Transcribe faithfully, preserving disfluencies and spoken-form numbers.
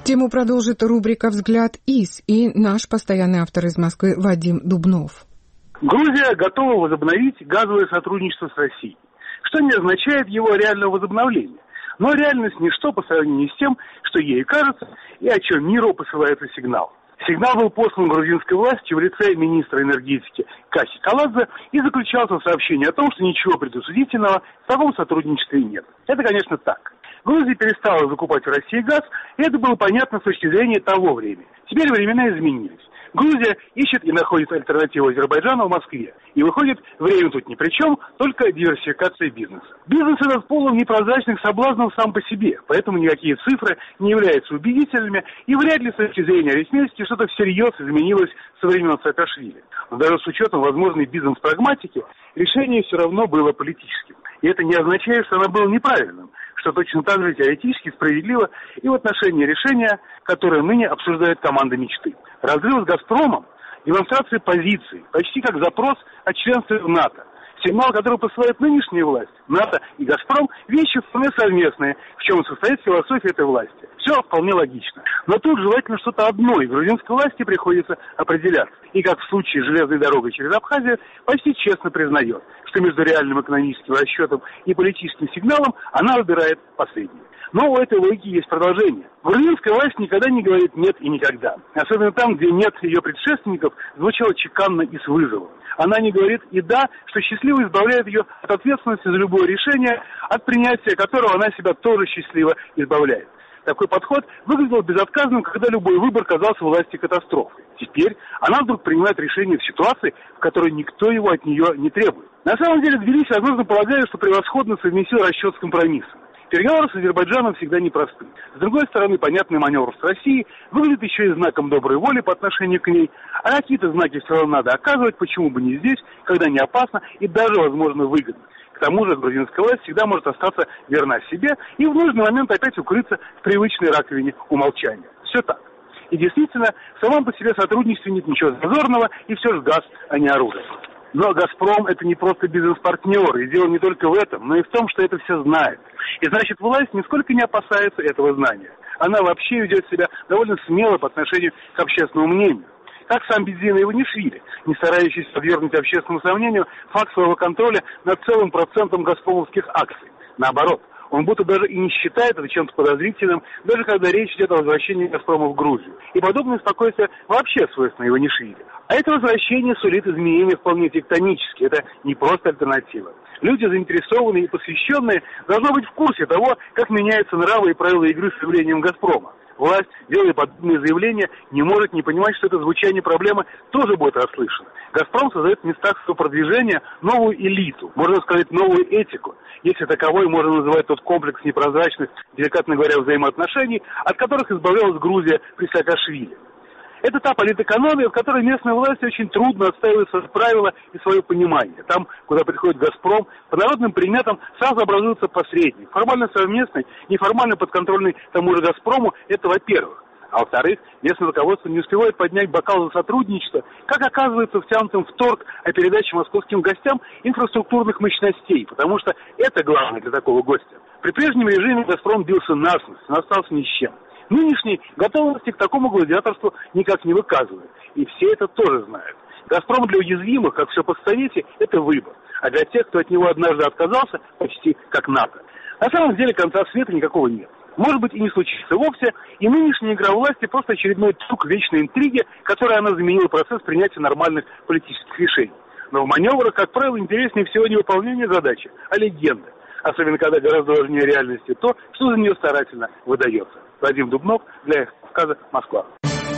Тему продолжит рубрика «Взгляд из» и наш постоянный автор из Москвы Вадим Дубнов. Грузия готова возобновить газовое сотрудничество с Россией, что не означает его реального возобновления. Но реальность ничто по сравнению с тем, что ей кажется и о чем миру посылается сигнал. Сигнал был послан грузинской властью в лице министра энергетики Кахи Каладзе и заключался в сообщении о том, что ничего предусудительного в таком сотрудничестве нет. Это, конечно, так. Грузия перестала закупать в России газ, и это было понятно с точки зрения того времени. Теперь времена изменились. Грузия ищет и находит альтернативу Азербайджану в Москве. И выходит, время тут ни при чем, только диверсификация бизнеса. Бизнес этот полон непрозрачных соблазнов сам по себе, поэтому никакие цифры не являются убедительными, и вряд ли с точки зрения арифметики что-то всерьез изменилось со времен Саакашвили. Но даже с учетом возможной бизнес-прагматики, решение все равно было политическим. И это не означает, что оно было неправильным, что точно так же теоретически справедливо и в отношении решения, которое ныне обсуждает команда мечты. Разрыв с «Газпромом» – демонстрация позиции, почти как запрос о членстве в НАТО. Сигнал, который посылает нынешняя власть, НАТО и «Газпром» – вещи вполне совместные, в чем состоит философия этой власти. Все вполне логично. Но тут желательно что-то одно, и грузинской власти приходится определяться. И, как в случае с железной дорогой через Абхазию, почти честно признает, что между реальным экономическим расчетом и политическим сигналом она выбирает последнее. Но у этой логики есть продолжение. Грузинская власть никогда не говорит «нет» и «никогда». Особенно там, где «нет» ее предшественников звучало чеканно и с вызовом. Она не говорит и «да», что счастливо избавляет ее от ответственности за любое решение, от принятия которого она себя тоже счастливо избавляет. Такой подход выглядел безотказным, когда любой выбор казался власти катастрофой. Теперь она вдруг принимает решение в ситуации, в которой никто его от нее не требует. На самом деле Тбилиси, возможно, полагает, что превосходно совместил расчет с компромиссом. Переговоры с Азербайджаном всегда непросты. С другой стороны, понятный маневр с Россией выглядит еще и знаком доброй воли по отношению к ней, а какие-то знаки все равно надо оказывать, почему бы не здесь, когда не опасно и даже, возможно, выгодно. К тому же грузинская власть всегда может остаться верна себе и в нужный момент опять укрыться в привычной раковине умолчания. Все так. И действительно, в самом по себе сотрудничестве нет ничего зазорного, и все же газ, а не оружие. Но «Газпром» — это не просто бизнес-партнер, и дело не только в этом, но и в том, что это все знает. И значит, власть нисколько не опасается этого знания. Она вообще ведет себя довольно смело по отношению к общественному мнению. Как сам Бедзина Иванишвили, не старающийся подвергнуть общественному сомнению факт своего контроля над целым процентом газпромовских акций. Наоборот, он будто даже и не считает это чем-то подозрительным, даже когда речь идет о возвращении «Газпрома» в Грузию. И подобное спокойствие вообще свойственно Иванишвили. А это возвращение сулит изменения вполне тектонические. Это не просто альтернатива. Люди, заинтересованные и посвященные, должны быть в курсе того, как меняются нравы и правила игры с явлением «Газпрома». Власть, делая подобные заявления, не может не понимать, что это звучание проблемы тоже будет расслышано. «Газпром» создает в местах своего продвижения новую элиту, можно сказать, новую этику, если таковой можно называть тот комплекс непрозрачных, деликатно говоря, взаимоотношений, от которых избавлялась Грузия при Саакашвили. Это та политэкономия, в которой местной власти очень трудно отстаивать свои правила и свое понимание. Там, куда приходит «Газпром», по народным приметам сразу образуется посредник. Формально совместный, неформально подконтрольный тому же «Газпрому» – это во-первых. А во-вторых, местное руководство не успевает поднять бокал за сотрудничество, как оказывается втянутым в торг о передаче московским гостям инфраструктурных мощностей, потому что это главное для такого гостя. При прежнем режиме «Газпром» бился насмерть, но остался ни с чем. Нынешний готовности к такому гладиаторству никак не выказывает, и все это тоже знают. «Газпром» для уязвимых, как все постсовете, это выбор, а для тех, кто от него однажды отказался, почти как НАТО. На самом деле конца света никакого нет. Может быть, и не случится вовсе, и нынешняя игра власти просто очередной трюк вечной интриги, которой она заменила процесс принятия нормальных политических решений. Но в маневрах, как правило, интереснее всего не выполнение задачи, а легенда. Особенно, когда гораздо важнее реальности то, что за нее старательно выдается. Вадим Дубнов, для Кавказа, Москва.